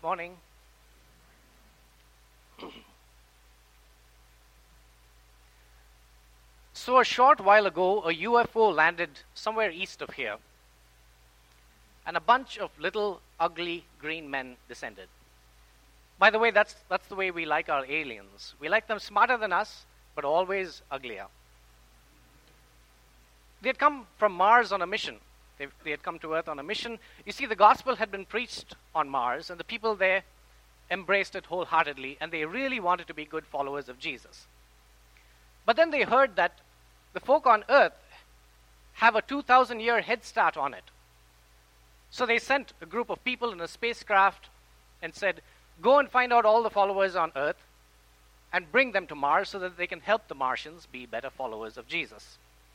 Good morning. So a short while ago, a UFO landed somewhere east of here, and a bunch of little ugly green men descended. By the way, that's the way we like our aliens. We like them smarter than us, but always uglier. They had come from Mars on a mission. They had come to Earth on a mission. You see, the gospel had been preached on Mars, and the people there embraced it wholeheartedly, and they really wanted to be good followers of Jesus. But then they heard that the folk on Earth have a 2,000-year head start on it. So they sent a group of people in a spacecraft and said, go and find out all the followers on Earth and bring them to Mars so that they can help the Martians be better followers of Jesus.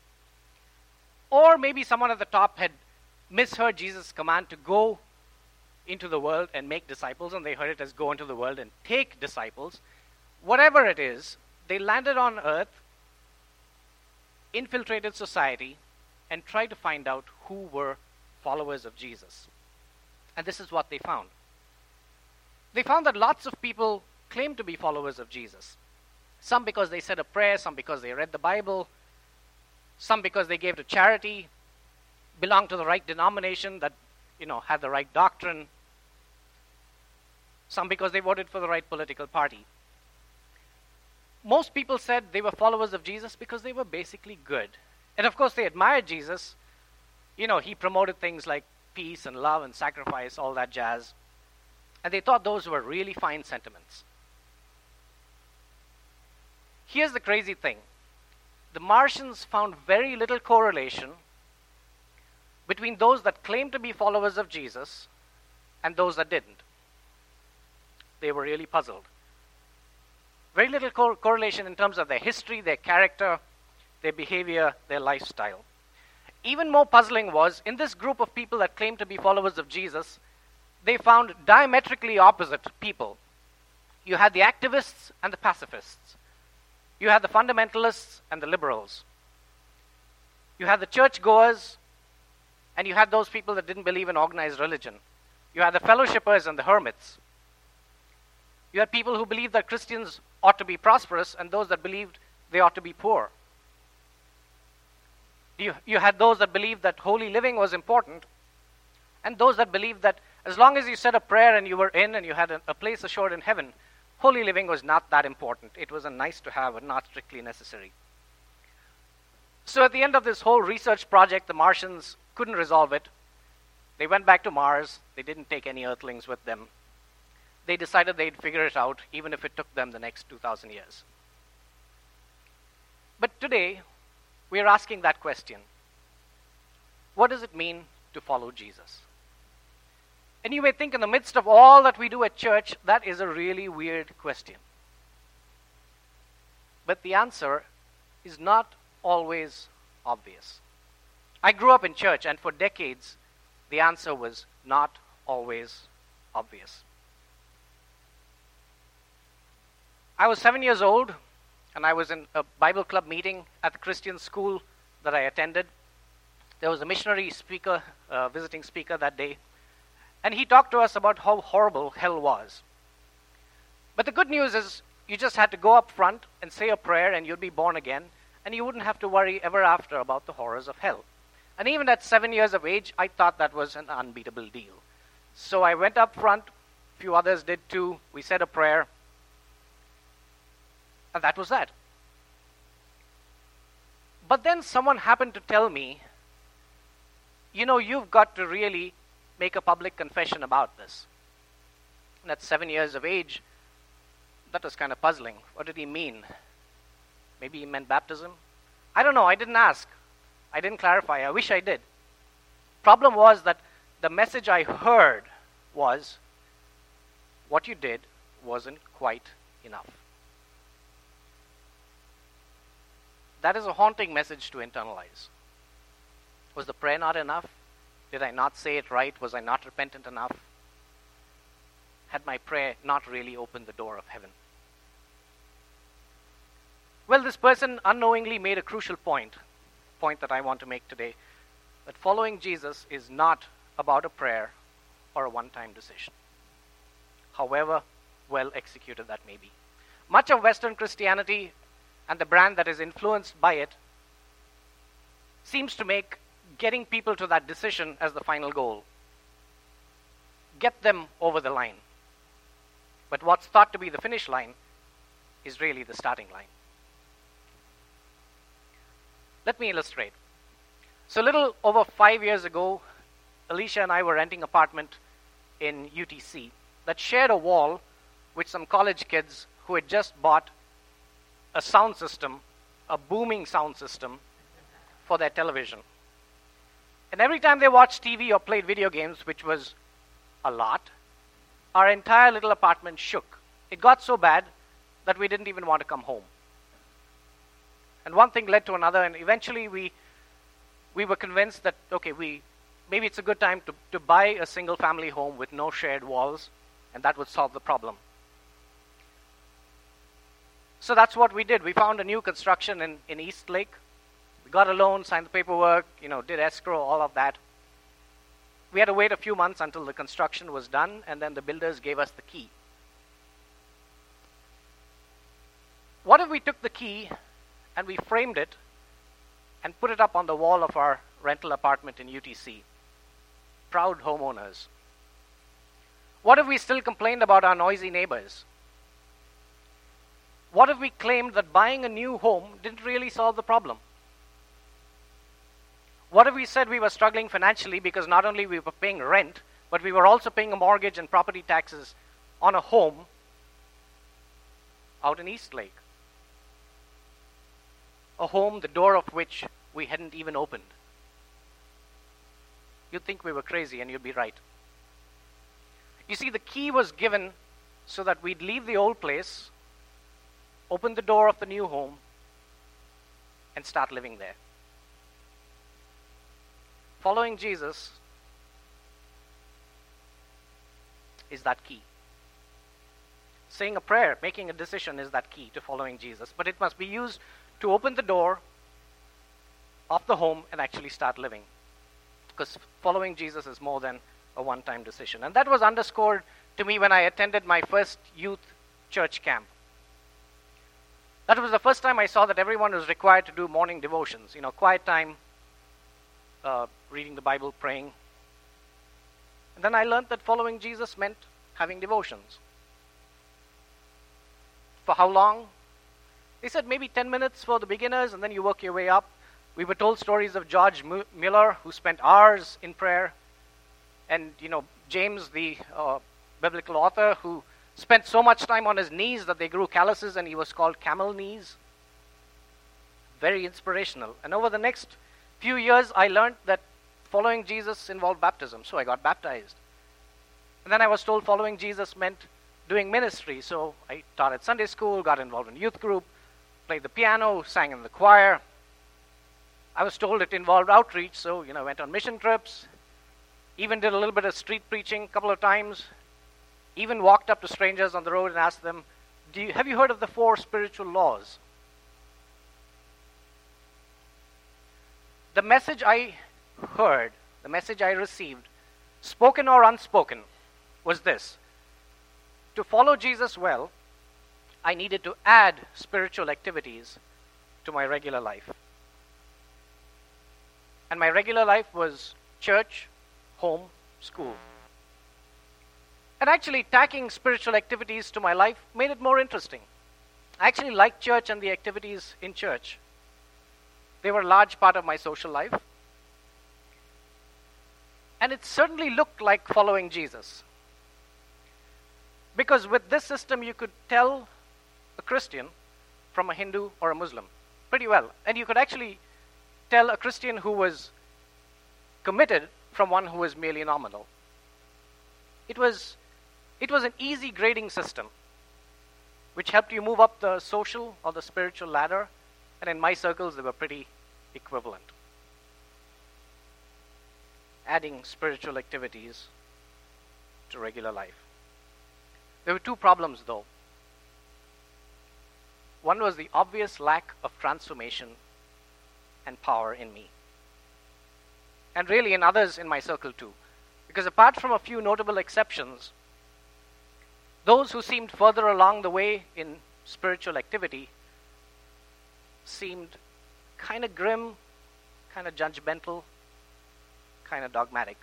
Or maybe someone at the top had misheard Jesus' command to go into the world and make disciples, and they heard it as go into the world and take disciples. Whatever it is, they landed on Earth, infiltrated society, and tried to find out who were followers of Jesus. And this is what they found. They found that lots of people claimed to be followers of Jesus. Some because they said a prayer, some because they read the Bible, some because they gave to charity, belonged to the right denomination that, had the right doctrine, some because they voted for the right political party. Most people said they were followers of Jesus because they were basically good. And of course, they admired Jesus. He promoted things like peace and love and sacrifice, all that jazz. And they thought those were really fine sentiments. Here's the crazy thing. The Martians found very little correlation between those that claimed to be followers of Jesus and those that didn't. They were really puzzled. Very little correlation in terms of their history, their character, their behavior, their lifestyle. Even more puzzling was, in this group of people that claimed to be followers of Jesus, they found diametrically opposite people. You had the activists and the pacifists. You had the fundamentalists and the liberals. You had the churchgoers, and you had those people that didn't believe in organized religion. You had the fellowshippers and the hermits. You had people who believed that Christians ought to be prosperous and those that believed they ought to be poor. You had those that believed that holy living was important, and those that believed that as long as you said a prayer and you were in and you had a place assured in heaven, holy living was not that important. It was a nice to have, but not strictly necessary. So at the end of this whole research project, the Martians couldn't resolve it. They went back to Mars. They didn't take any Earthlings with them. They decided they'd figure it out, even if it took them the next 2,000 years. But today, we are asking that question. What does it mean to follow Jesus? And you may think in the midst of all that we do at church, that is a really weird question. But the answer is not always obvious. I grew up in church, and for decades, the answer was not always obvious. I was 7 years old, and I was in a Bible club meeting at the Christian school that I attended. There was a missionary speaker, visiting speaker that day, and he talked to us about how horrible hell was. But the good news is you just had to go up front and say a prayer and you'd be born again, and you wouldn't have to worry ever after about the horrors of hell. And even at 7 years of age, I thought that was an unbeatable deal. So I went up front, a few others did too, we said a prayer, and that was that. But then someone happened to tell me, you've got to really make a public confession about this. And at 7 years of age, that was kind of puzzling. What did he mean? Maybe he meant baptism? I don't know, I didn't ask. I didn't clarify. I wish I did. Problem was that the message I heard was, what you did wasn't quite enough. That is a haunting message to internalize. Was the prayer not enough? Did I not say it right? Was I not repentant enough? Had my prayer not really opened the door of heaven? Well, this person unknowingly made a crucial point that I want to make today, that following Jesus is not about a prayer or a one-time decision. however well executed that may be. Much of Western Christianity and the brand that is influenced by it seems to make getting people to that decision as the final goal. Get them over the line. But what's thought to be the finish line is really the starting line. Let me illustrate. So a little over 5 years ago, Alicia and I were renting an apartment in UTC that shared a wall with some college kids who had just bought a sound system, a booming sound system, for their television. And every time they watched TV or played video games, which was a lot, our entire little apartment shook. It got so bad that we didn't even want to come home. And one thing led to another, and eventually we were convinced that, okay, maybe it's a good time to buy a single family home with no shared walls, and that would solve the problem. So that's what we did. We found a new construction in East Lake. We got a loan, signed the paperwork, did escrow, all of that. We had to wait a few months until the construction was done, and then the builders gave us the key. What if we took the key and we framed it and put it up on the wall of our rental apartment in UTC? Proud homeowners. What if we still complained about our noisy neighbors? What if we claimed that buying a new home didn't really solve the problem? What if we said we were struggling financially because not only we were paying rent, but we were also paying a mortgage and property taxes on a home out in East Lake? A home, the door of which we hadn't even opened. You'd think we were crazy, and you'd be right. You see, the key was given so that we'd leave the old place, open the door of the new home, and start living there. Following Jesus is that key. Saying a prayer, making a decision is that key to following Jesus. But it must be used to open the door of the home and actually start living. Because following Jesus is more than a one-time decision. And that was underscored to me when I attended my first youth church camp. That was the first time I saw that everyone was required to do morning devotions, quiet time, reading the Bible, praying. And then I learned that following Jesus meant having devotions. For how long? They said maybe 10 minutes for the beginners, and then you work your way up. We were told stories of George Mueller, who spent hours in prayer, and James, the biblical author, who spent so much time on his knees that they grew calluses, and he was called camel knees. Very inspirational. And over the next few years, I learned that following Jesus involved baptism, so I got baptized. And then I was told following Jesus meant doing ministry, so I taught at Sunday school, got involved in youth group, played the piano, sang in the choir. I was told it involved outreach, so went on mission trips, even did a little bit of street preaching a couple of times, even walked up to strangers on the road and asked them, have you heard of the 4 spiritual laws? The message I heard, the message I received, spoken or unspoken, was this: to follow Jesus well, I needed to add spiritual activities to my regular life. And my regular life was church, home, school. And actually, tacking spiritual activities to my life made it more interesting. I actually liked church and the activities in church. They were a large part of my social life. And it certainly looked like following Jesus. Because with this system, you could tell a Christian from a Hindu or a Muslim pretty well. And you could actually tell a Christian who was committed from one who was merely nominal. It was an easy grading system, which helped you move up the social or the spiritual ladder. And in my circles, they were pretty equivalent. Adding spiritual activities to regular life. There were 2 problems, though. One was the obvious lack of transformation and power in me. And really in others in my circle too. Because apart from a few notable exceptions, Those who seemed further along the way in spiritual activity seemed kind of grim, kind of judgmental, kind of dogmatic.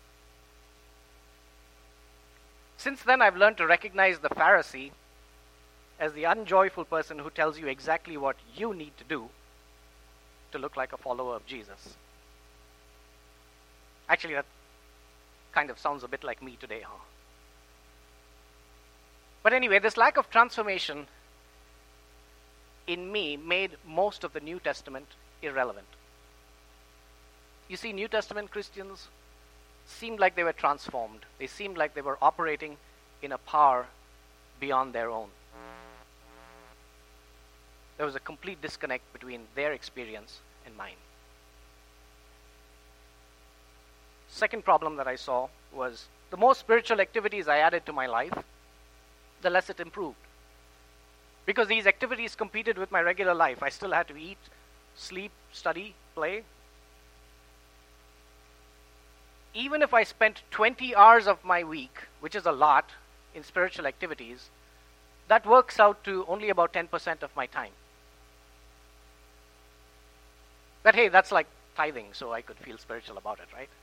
Since then, I've learned to recognize the Pharisee as the unjoyful person who tells you exactly what you need to do to look like a follower of Jesus. Actually, that kind of sounds a bit like me today, huh? But anyway, this lack of transformation in me made most of the New Testament irrelevant. You see, New Testament Christians seemed like they were transformed. They seemed like they were operating in a power beyond their own. There was a complete disconnect between their experience and mine. Second problem that I saw was the more spiritual activities I added to my life, the less it improved. Because these activities competed with my regular life. I still had to eat, sleep, study, play. Even if I spent 20 hours of my week, which is a lot, in spiritual activities, that works out to only about 10% of my time. But hey, that's like tithing, so I could feel spiritual about it, right?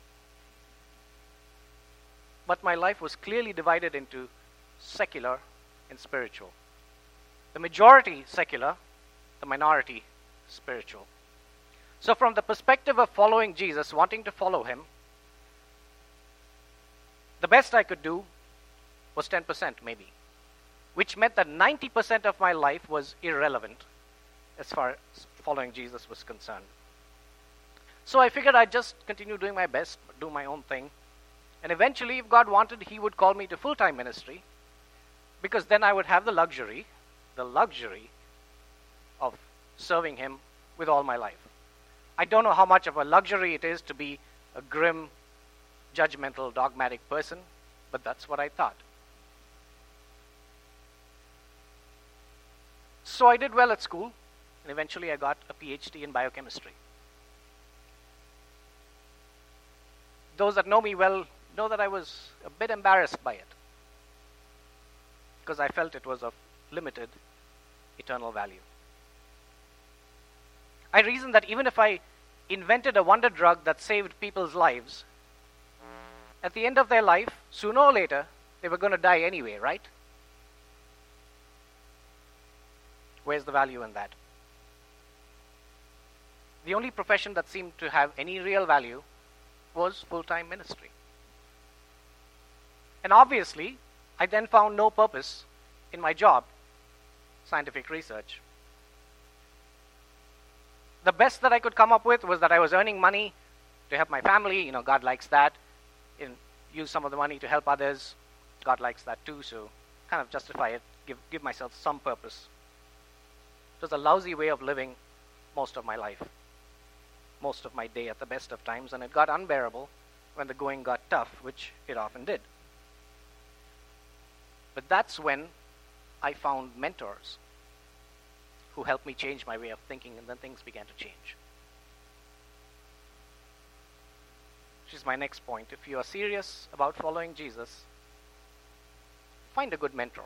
But my life was clearly divided into secular and spiritual. The majority secular, the minority spiritual. So from the perspective of following Jesus, wanting to follow him, the best I could do was 10% maybe, which meant that 90% of my life was irrelevant as far as following Jesus was concerned. So I figured I'd just continue doing my best, do my own thing, and eventually, if God wanted, he would call me to full-time ministry, because then I would have the luxury of serving him with all my life. I don't know how much of a luxury it is to be a grim, judgmental, dogmatic person, but that's what I thought. So I did well at school, and eventually I got a PhD in biochemistry. Those that know me well know that I was a bit embarrassed by it, because I felt it was of limited eternal value. I reasoned that even if I invented a wonder drug that saved people's lives, at the end of their life, sooner or later, they were going to die anyway, right? Where's the value in that? The only profession that seemed to have any real value was full-time ministry. And obviously, I then found no purpose in my job, scientific research. The best that I could come up with was that I was earning money to help my family. God likes that. And use some of the money to help others. God likes that too, so kind of justify it, give myself some purpose. It was a lousy way of living most of my life, most of my day at the best of times, and it got unbearable when the going got tough, which it often did. But that's when I found mentors who helped me change my way of thinking, and then things began to change. Which is my next point. If you are serious about following Jesus, find a good mentor.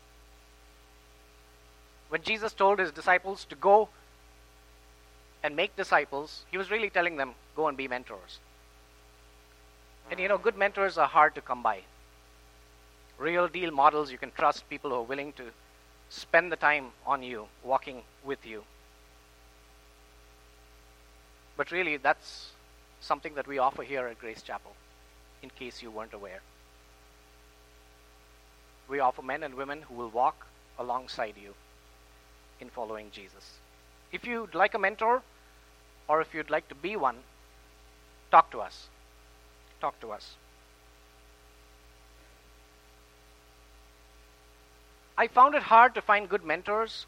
When Jesus told his disciples to go and make disciples, he was really telling them, go and be mentors. And good mentors are hard to come by. Real deal models you can trust, people who are willing to spend the time on you, walking with you. But really, that's something that we offer here at Grace Chapel, in case you weren't aware. We offer men and women who will walk alongside you in following Jesus. If you'd like a mentor, or if you'd like to be one, talk to us. Talk to us. I found it hard to find good mentors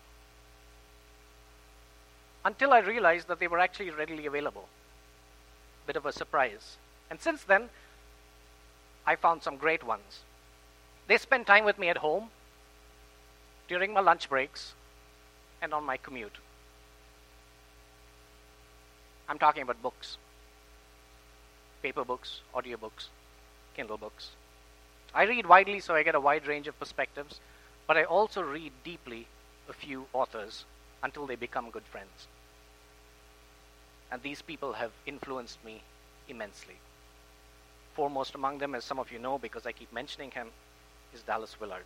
until I realized that they were actually readily available. Bit of a surprise. And since then, I found some great ones. They spend time with me at home, during my lunch breaks, and on my commute. I'm talking about books. Paper books, audio books, Kindle books. I read widely so I get a wide range of perspectives, but I also read deeply a few authors until they become good friends. And these people have influenced me immensely. Foremost among them, as some of you know because I keep mentioning him, is Dallas Willard.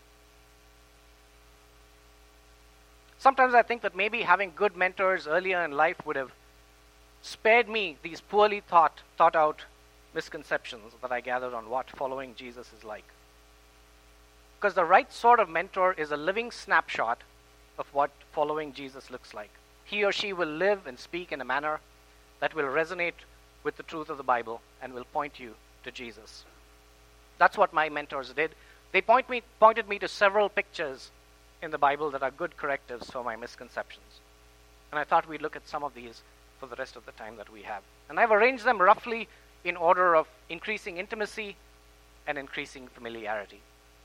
Sometimes I think that maybe having good mentors earlier in life would have spared me these poorly thought out misconceptions that I gathered on what following Jesus is like. Because the right sort of mentor is a living snapshot of what following Jesus looks like. He or she will live and speak in a manner that will resonate with the truth of the Bible and will point you to Jesus. That's what my mentors did. They pointed me to several pictures in the Bible that are good correctives for my misconceptions. And I thought we'd look at some of these for the rest of the time that we have. And I've arranged them roughly in order of increasing intimacy and increasing familiarity.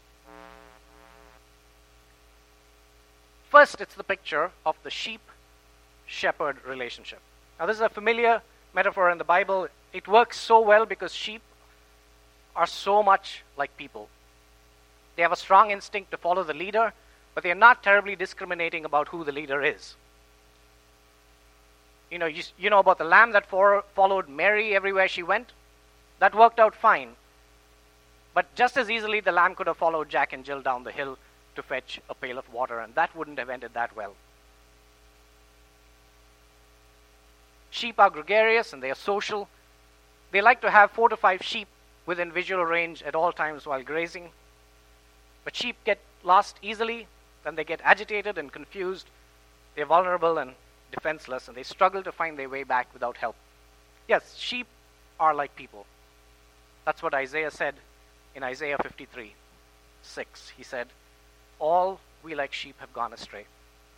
First, it's the picture of the sheep-shepherd relationship. Now, this is a familiar metaphor in the Bible. It works so well because sheep are so much like people. They have a strong instinct to follow the leader, but they are not terribly discriminating about who the leader is. You know about the lamb that followed Mary everywhere she went? That worked out fine. But just as easily, the lamb could have followed Jack and Jill down the hill to fetch a pail of water, and that wouldn't have ended that well. Sheep are gregarious and they are social. They like to have 4 to 5 sheep within visual range at all times while grazing. But sheep get lost easily, then they get agitated and confused. They're vulnerable and defenseless, and they struggle to find their way back without help. Yes, sheep are like people. That's what Isaiah said in Isaiah 53:6. He said, "All we like sheep have gone astray."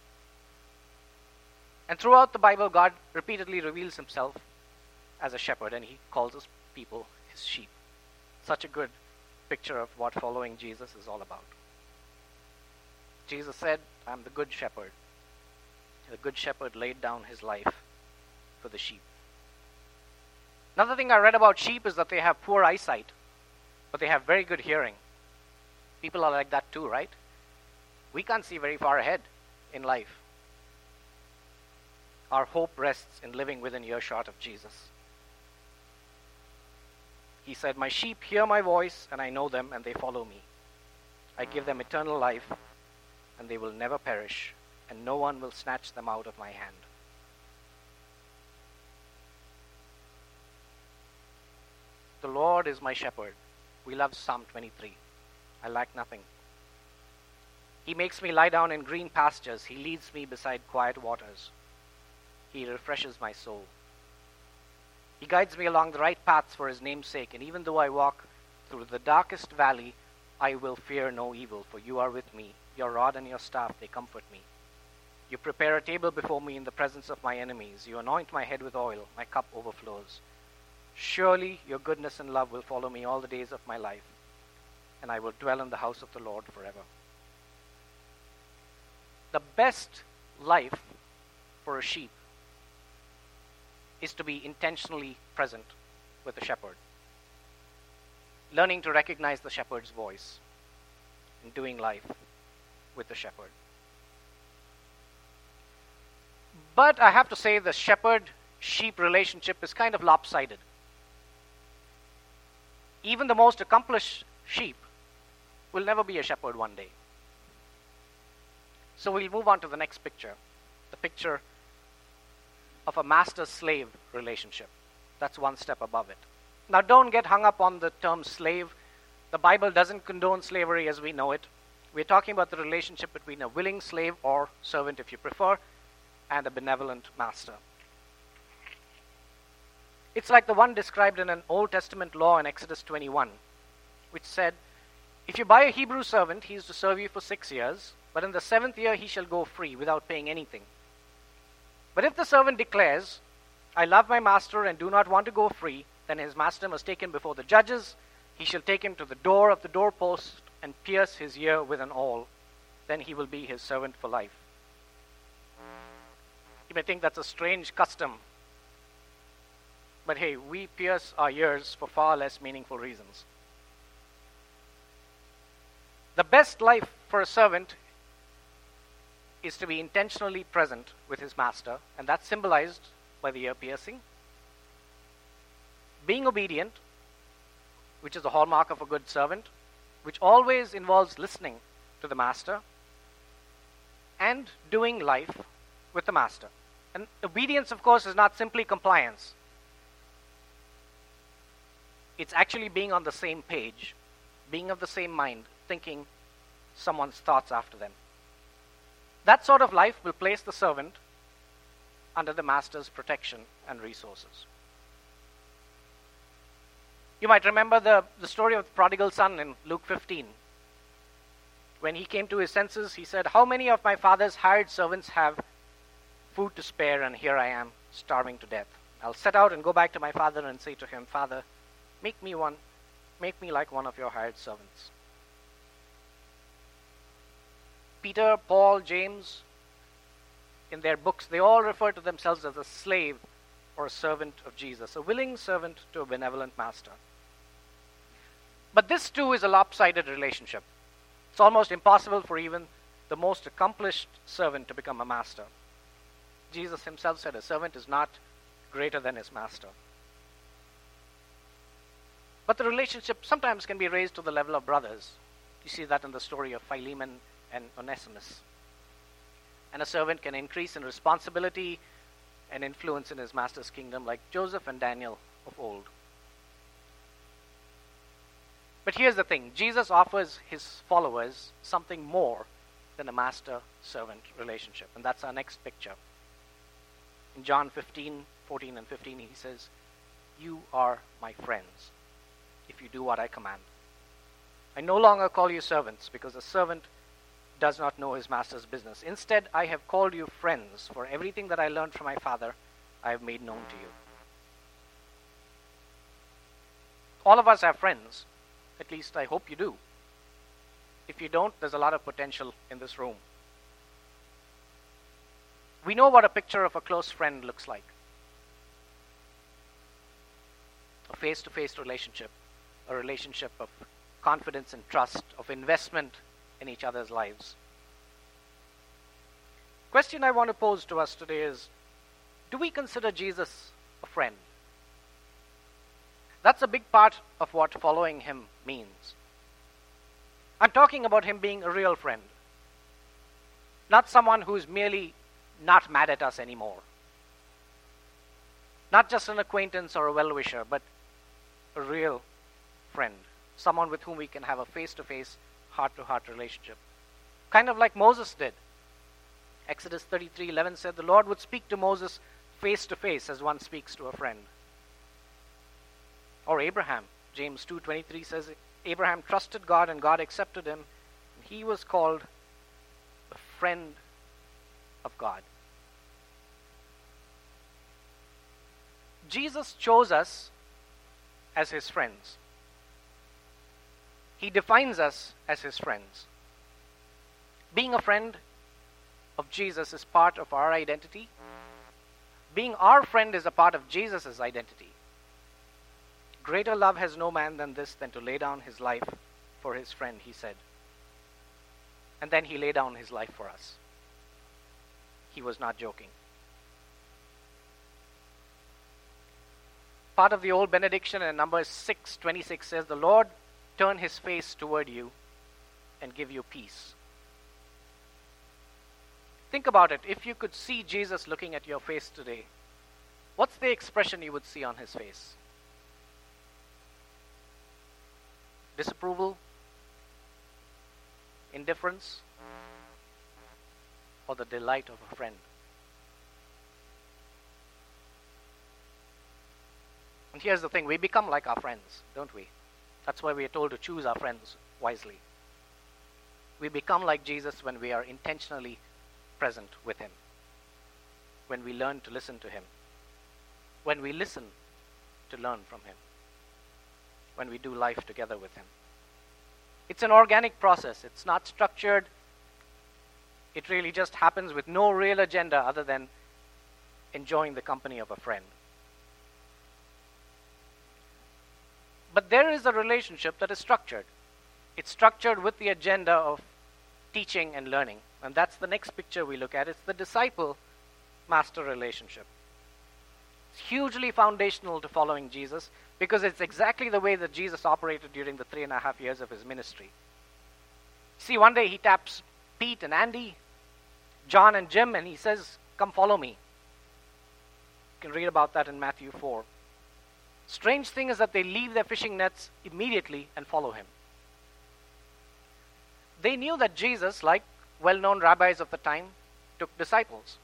And throughout the Bible, God repeatedly reveals himself as a shepherd, and he calls his people his sheep. Such a good picture of what following Jesus is all about. Jesus said, "I'm the good shepherd." The good shepherd laid down his life for the sheep. Another thing I read about sheep is that they have poor eyesight, but they have very good hearing. People are like that too, right? We can't see very far ahead in life. Our hope rests in living within earshot of Jesus. He said, "My sheep hear my voice, and I know them, and they follow me. I give them eternal life, and they will never perish, and no one will snatch them out of my hand." The Lord is my shepherd. We love Psalm 23. I lack nothing. He makes me lie down in green pastures. He leads me beside quiet waters. He refreshes my soul. He guides me along the right paths for his name's sake, and even though I walk through the darkest valley, I will fear no evil, for you are with me. Your rod and your staff, they comfort me. You prepare a table before me in the presence of my enemies. You anoint my head with oil. My cup overflows. Surely your goodness and love will follow me all the days of my life, and I will dwell in the house of the Lord forever. The best life for a sheep is to be intentionally present with the shepherd, learning to recognize the shepherd's voice and doing life with the shepherd. But I have to say the shepherd-sheep relationship is kind of lopsided. Even the most accomplished sheep will never be a shepherd one day. So we'll move on to the next picture, the picture of a master-slave relationship. That's one step above it. Now, don't get hung up on the term slave. The Bible doesn't condone slavery as we know it. We're talking about the relationship between a willing slave, or servant if you prefer, and a benevolent master. It's like the one described in an Old Testament law in Exodus 21, which said, "If you buy a Hebrew servant, he is to serve you for 6 years, but in the 7th year he shall go free without paying anything. But if the servant declares, 'I love my master and do not want to go free,' then his master must take him before the judges. He shall take him to the door of the doorpost and pierce his ear with an awl. Then he will be his servant for life." You may think that's a strange custom, but hey, we pierce our ears for far less meaningful reasons. The best life for a servant is to be intentionally present with his master, and that's symbolized by the ear piercing. Being obedient, which is the hallmark of a good servant, which always involves listening to the master, and doing life with the master. And obedience, of course, is not simply compliance. It's actually being on the same page, being of the same mind, thinking someone's thoughts after them. That sort of life will place the servant under the master's protection and resources. You might remember the story of the prodigal son in Luke 15. When he came to his senses, he said, "How many of my father's hired servants have food to spare, and here I am, starving to death? I'll set out and go back to my father and say to him, 'Father, make me like one of your hired servants.'" Peter, Paul, James, in their books, they all refer to themselves as a slave or a servant of Jesus, a willing servant to a benevolent master. But this too is a lopsided relationship. It's almost impossible for even the most accomplished servant to become a master. Jesus himself said a servant is not greater than his master. But the relationship sometimes can be raised to the level of brothers. You see that in the story of Philemon and Onesimus. And a servant can increase in responsibility and influence in his master's kingdom, like Joseph and Daniel of old. But here's the thing. Jesus offers his followers something more than a master-servant relationship. And that's our next picture. In John 14 and 15, he says, "You are my friends if you do what I command. I no longer call you servants, because a servant does not know his master's business. Instead, I have called you friends, for everything that I learned from my Father, I have made known to you." All of us have friends. At least I hope you do. If you don't, there's a lot of potential in this room. We know what a picture of a close friend looks like. A face-to-face relationship, a relationship of confidence and trust, of investment in each other's lives. The question I want to pose to us today is, do we consider Jesus a friend? That's a big part of what following him means. I'm talking about him being a real friend. Not someone who's merely not mad at us anymore. Not just an acquaintance or a well-wisher, but a real friend. Someone with whom we can have a face-to-face, heart-to-heart relationship. Kind of like Moses did. Exodus 33:11 said the Lord would speak to Moses face-to-face as one speaks to a friend. Or Abraham. James 2:23 says Abraham trusted God and God accepted him. And he was called a friend of God. Jesus chose us as his friends. He defines us as his friends. Being a friend of Jesus is part of our identity. Being our friend is a part of Jesus' identity. Greater love has no man than this, than to lay down his life for his friend, he said. And then he laid down his life for us. He was not joking. Part of the old benediction in Numbers 6:26 says, "The Lord turn his face toward you and give you peace." Think about it. If you could see Jesus looking at your face today, what's the expression you would see on his face? Disapproval? Indifference? Or the delight of a friend? And here's the thing, we become like our friends, don't we? That's why we are told to choose our friends wisely. We become like Jesus when we are intentionally present with him. When we learn to listen to him. When we listen to learn from him. When we do life together with him. It's an organic process. It's not structured. It really just happens with no real agenda other than enjoying the company of a friend. But there is a relationship that is structured. It's structured with the agenda of teaching and learning. And that's the next picture we look at. It's the disciple-master relationship. It's hugely foundational to following Jesus because it's exactly the way that Jesus operated during the 3.5 years of his ministry. See, one day he taps Pete and Andy, John and Jim, and he says, "Come follow me." You can read about that in Matthew 4. Strange thing is that they leave their fishing nets immediately and follow him. They knew that Jesus, like well-known rabbis of the time, took disciples.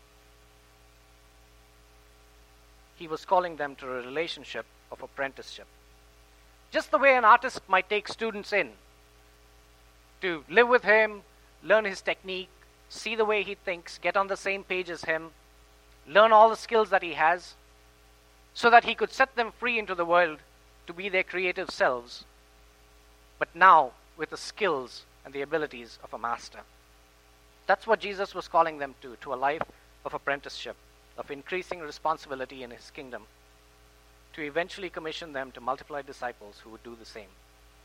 He was calling them to a relationship of apprenticeship. Just the way an artist might take students in to live with him, learn his technique, see the way he thinks, get on the same page as him, learn all the skills that he has, so that he could set them free into the world to be their creative selves, but now with the skills and the abilities of a master. That's what Jesus was calling them to a life of apprenticeship, of increasing responsibility in his kingdom, to eventually commission them to multiply disciples who would do the same.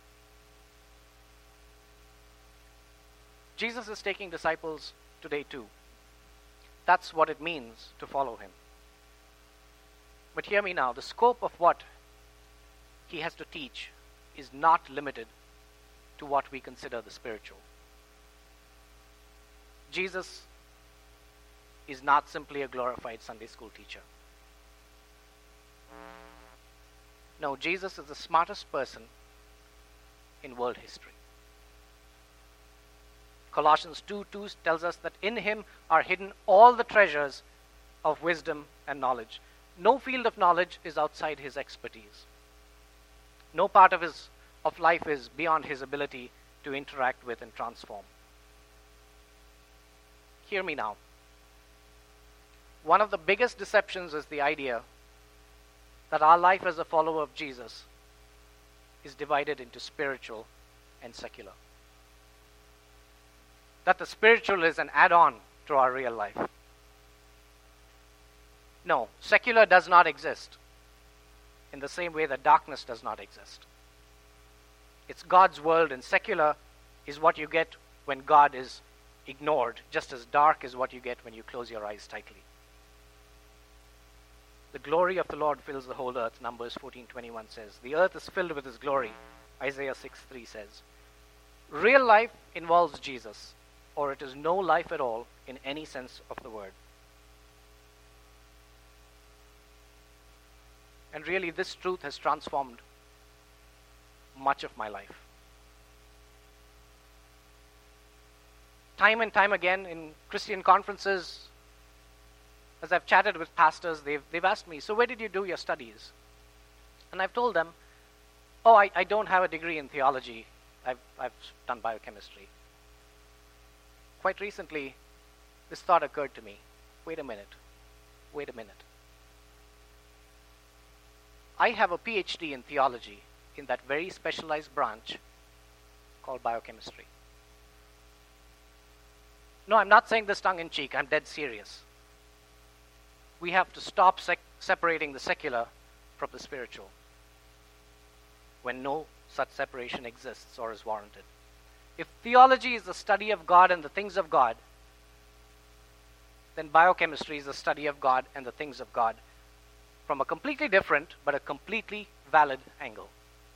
Jesus is taking disciples today too. That's what it means to follow him. But hear me now, the scope of what he has to teach is not limited to what we consider the spiritual. Jesus is not simply a glorified Sunday school teacher. No, Jesus is the smartest person in world history. Colossians 2:2 tells us that in him are hidden all the treasures of wisdom and knowledge. No field of knowledge is outside his expertise. No part of life is beyond his ability to interact with and transform. Hear me now. One of the biggest deceptions is the idea that our life as a follower of Jesus is divided into spiritual and secular. That the spiritual is an add-on to our real life. No, secular does not exist in the same way that darkness does not exist. It's God's world, and secular is what you get when God is ignored, just as dark is what you get when you close your eyes tightly. The glory of the Lord fills the whole earth, Numbers 14:21 says. The earth is filled with his glory, Isaiah 6:3 says. Real life involves Jesus, or it is no life at all in any sense of the word. And really, this truth has transformed much of my life. Time and time again in Christian conferences, as I've chatted with pastors, they've asked me, "So where did you do your studies?" And I've told them, "Oh, I don't have a degree in theology. I've done biochemistry." Quite recently, this thought occurred to me. Wait a minute. I have a PhD in theology in that very specialized branch called biochemistry. No, I'm not saying this tongue in cheek. I'm dead serious. We have to stop separating the secular from the spiritual when no such separation exists or is warranted. If theology is the study of God and the things of God, then biochemistry is the study of God and the things of God from a completely different but a completely valid angle.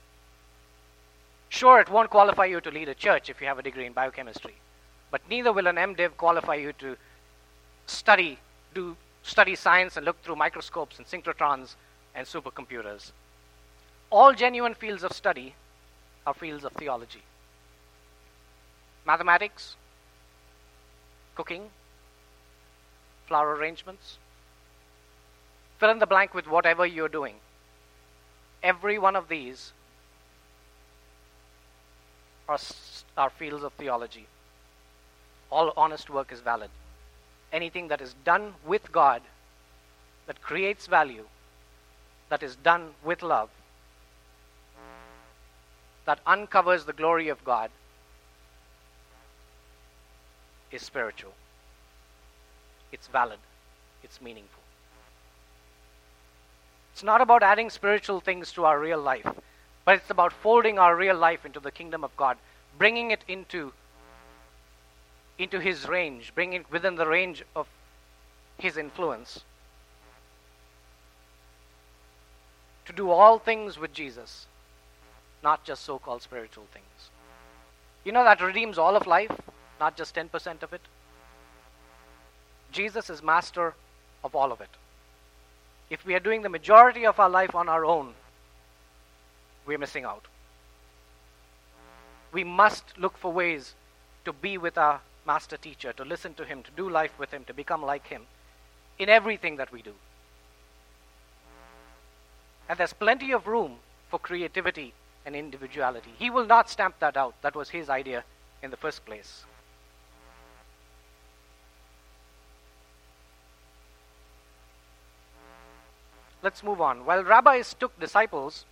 Sure, it won't qualify you to lead a church if you have a degree in biochemistry, but neither will an MDiv qualify you to study science and look through microscopes and synchrotrons and supercomputers. All genuine fields of study are fields of theology. Mathematics, cooking, flower arrangements, fill in the blank with whatever you're doing. Every one of these are fields of theology. All honest work is valid. Anything that is done with God, that creates value, that is done with love, that uncovers the glory of God, is spiritual. It's valid. It's meaningful. It's not about adding spiritual things to our real life, but it's about folding our real life into the kingdom of God bringing it into his range, bringing it within the range of his influence. To do all things with Jesus, not just so-called spiritual things. You know that redeems all of life, not just 10% of it. Jesus is master of all of it. If we are doing the majority of our life on our own, we're missing out. We must look for ways to be with our master teacher, to listen to him, to do life with him, to become like him in everything that we do. And there's plenty of room for creativity and individuality. He will not stamp that out. That was his idea in the first place. Let's move on. While rabbis took disciples,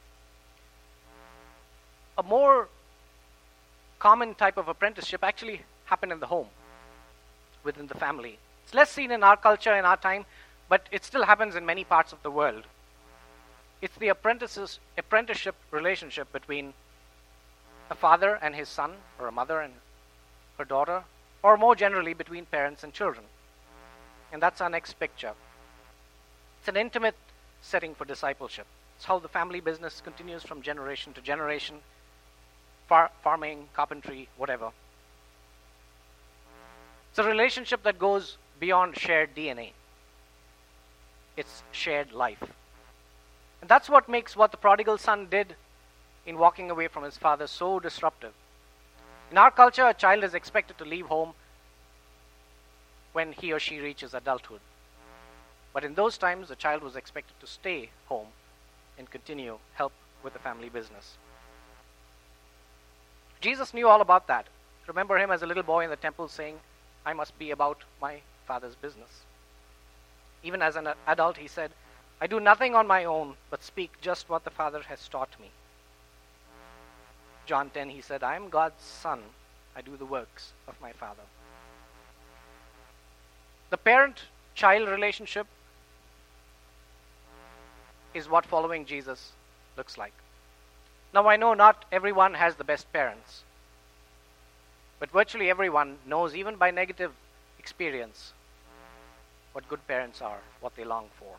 a more common type of apprenticeship actually happened in the home, within the family. It's less seen in our culture, in our time, but it still happens in many parts of the world. It's the apprenticeship relationship between a father and his son, or a mother and her daughter, or more generally between parents and children. And that's our next picture. It's an intimate setting for discipleship. It's how the family business continues from generation to generation, farming, carpentry, whatever. It's a relationship that goes beyond shared DNA. It's shared life. And that's what makes what the prodigal son did in walking away from his father so disruptive. In our culture, a child is expected to leave home when he or she reaches adulthood. But in those times, the child was expected to stay home and continue help with the family business. Jesus knew all about that. Remember him as a little boy in the temple saying, "I must be about my Father's business." Even as an adult, he said, "I do nothing on my own, but speak just what the Father has taught me." John 10, he said, "I am God's son. I do the works of my Father." The parent-child relationship is what following Jesus looks like. Now, I know not everyone has the best parents, but virtually everyone knows, even by negative experience, what good parents are, what they long for.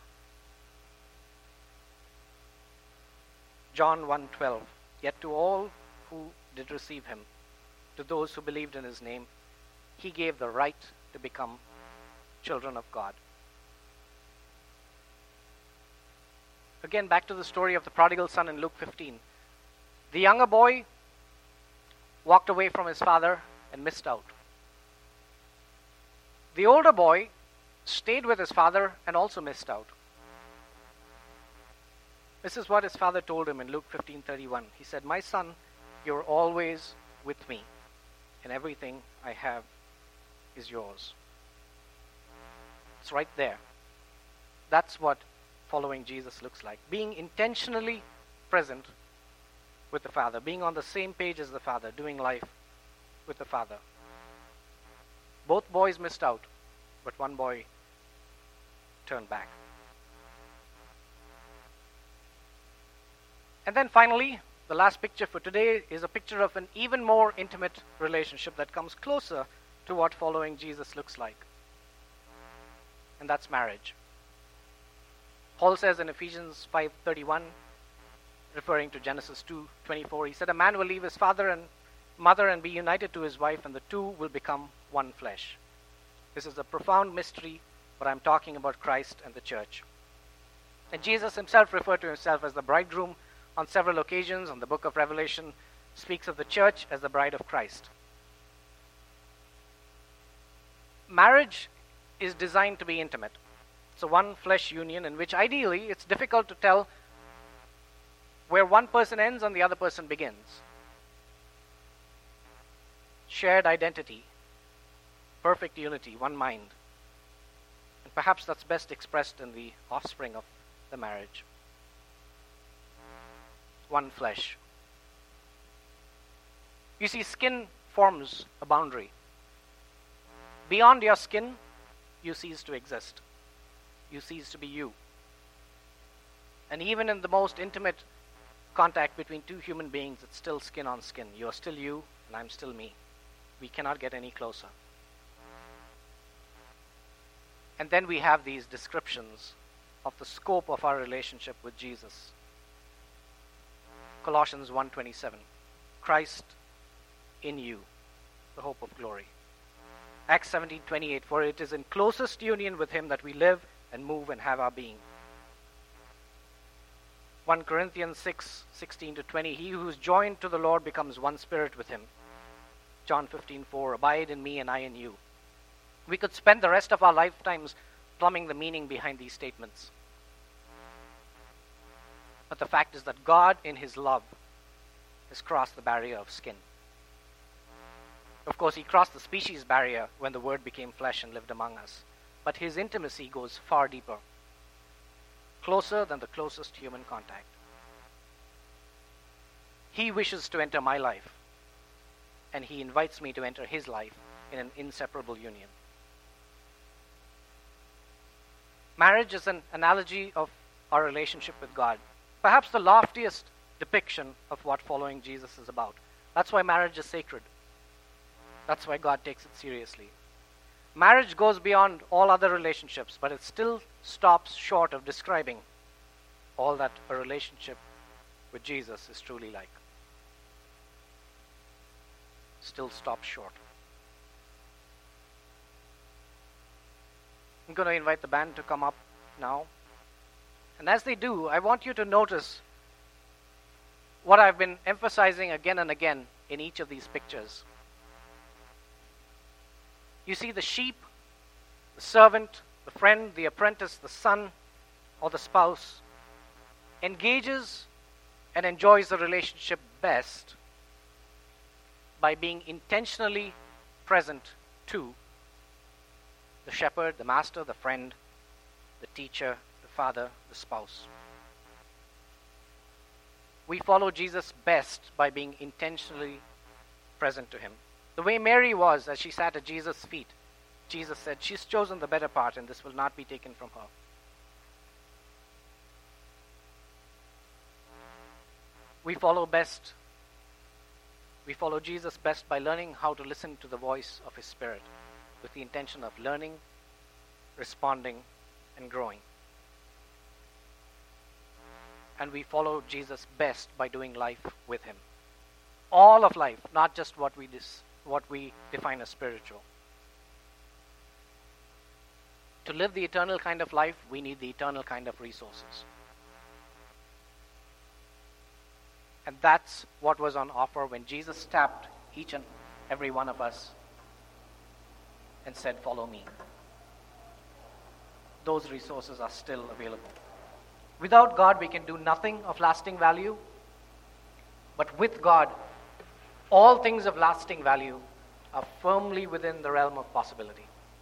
John 1:12, "Yet to all who did receive him, to those who believed in his name, he gave the right to become children of God." Again, back to the story of the prodigal son in Luke 15. The younger boy walked away from his father and missed out. The older boy stayed with his father and also missed out. This is what his father told him in Luke 15:31. He said, "My son, you're always with me, and everything I have is yours." It's right there. That's what following Jesus looks like. Being intentionally present with the Father, being on the same page as the Father, doing life with the Father. Both boys missed out, but one boy turned back. And then finally, the last picture for today is a picture of an even more intimate relationship that comes closer to what following Jesus looks like. And that's marriage. Paul says in Ephesians 5:31, referring to Genesis 2:24, he said, "A man will leave his father and mother and be united to his wife, and the two will become one flesh." This is a profound mystery, but I'm talking about Christ and the church. And Jesus himself referred to himself as the bridegroom on several occasions, and the book of Revelation speaks of the church as the bride of Christ. Marriage is designed to be intimate. It's a one flesh union in which ideally it's difficult to tell where one person ends and the other person begins. Shared identity, perfect unity, one mind. And perhaps that's best expressed in the offspring of the marriage. One flesh. You see, skin forms a boundary. Beyond your skin, you cease to exist. You cease to be you. And even in the most intimate contact between two human beings, it's still skin on skin. You're still you, and I'm still me. We cannot get any closer. And then we have these descriptions of the scope of our relationship with Jesus. Colossians 1:27, Christ in you, the hope of glory. Acts 17:28, for it is in closest union with him that we live and move and have our being. 1 Corinthians 6:16-20, he who is joined to the Lord becomes one spirit with him. John 15:4, abide in me and I in you. We could spend the rest of our lifetimes plumbing the meaning behind these statements. But the fact is that God, in his love, has crossed the barrier of skin. Of course, he crossed the species barrier when the Word became flesh and lived among us. But his intimacy goes far deeper, closer than the closest human contact. He wishes to enter my life, and he invites me to enter his life in an inseparable union. Marriage is an analogy of our relationship with God. Perhaps the loftiest depiction of what following Jesus is about. That's why marriage is sacred. That's why God takes it seriously. Marriage goes beyond all other relationships, but it still stops short of describing all that a relationship with Jesus is truly like. Still stops short. I'm going to invite the band to come up now. And as they do, I want you to notice what I've been emphasizing again and again in each of these pictures. You see the sheep, the servant, the friend, the apprentice, the son, or the spouse engages and enjoys the relationship best by being intentionally present to the shepherd, the master, the friend, the teacher, the father, the spouse. We follow Jesus best by being intentionally present to him. The way Mary was as she sat at Jesus' feet, Jesus said, she's chosen the better part and this will not be taken from her. We follow Jesus best by learning how to listen to the voice of his Spirit with the intention of learning, responding, and growing. And we follow Jesus best by doing life with him. All of life, not just what we define as spiritual. To live the eternal kind of life, we need the eternal kind of resources. And that's what was on offer when Jesus tapped each and every one of us and said, follow me. Those resources are still available. Without God, we can do nothing of lasting value. But with God, all things of lasting value are firmly within the realm of possibility.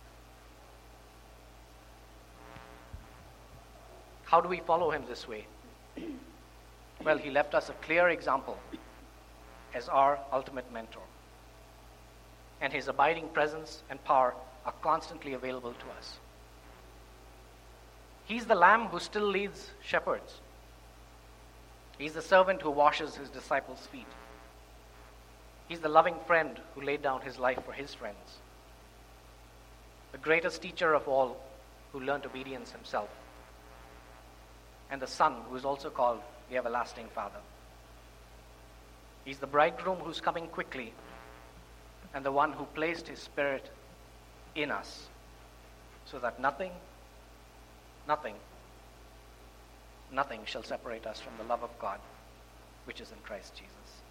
How do we follow him this way? Well, he left us a clear example as our ultimate mentor. And his abiding presence and power are constantly available to us. He's the lamb who still leads shepherds. He's the servant who washes his disciples' feet. He's the loving friend who laid down his life for his friends. The greatest teacher of all who learned obedience himself. And the Son who is also called the Everlasting Father. He's the bridegroom who's coming quickly and the one who placed his Spirit in us so that nothing shall separate us from the love of God which is in Christ Jesus.